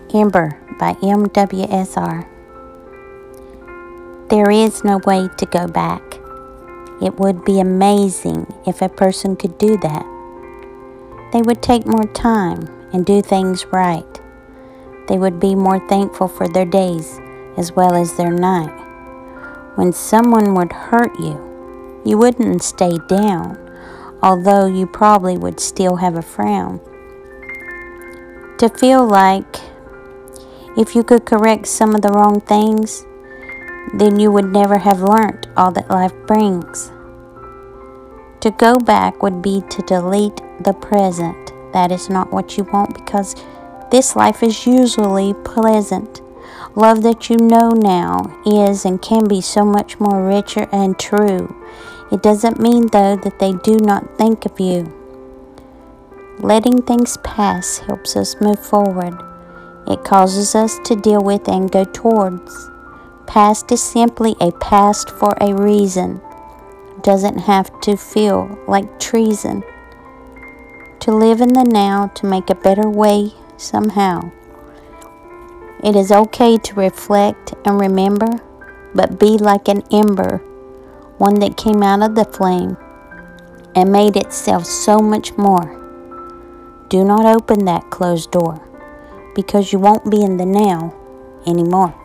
Ember by MWSR. There is no way to go back. It would be amazing if a person could do that. They would take more time and do things right. They would be more thankful for their days as well as their night. When someone would hurt you, you wouldn't stay down, although you probably would still have a frown. To feel like if you could correct some of the wrong things, then you would never have learned all that life brings. To go back would be to delete the present. That is not what you want, because this life is usually pleasant. Love that you know now is and can be so much more richer and true. It doesn't mean, though, that they do not think of you. Letting things pass helps us move forward. It causes us to deal with and go towards. Past is simply a past for a reason. Doesn't have to feel like treason. To live in the now, to make a better way somehow. It is okay to reflect and remember, but be like an ember, one that came out of the flame and made itself so much more. Do not open that closed door, because you won't be in the now anymore.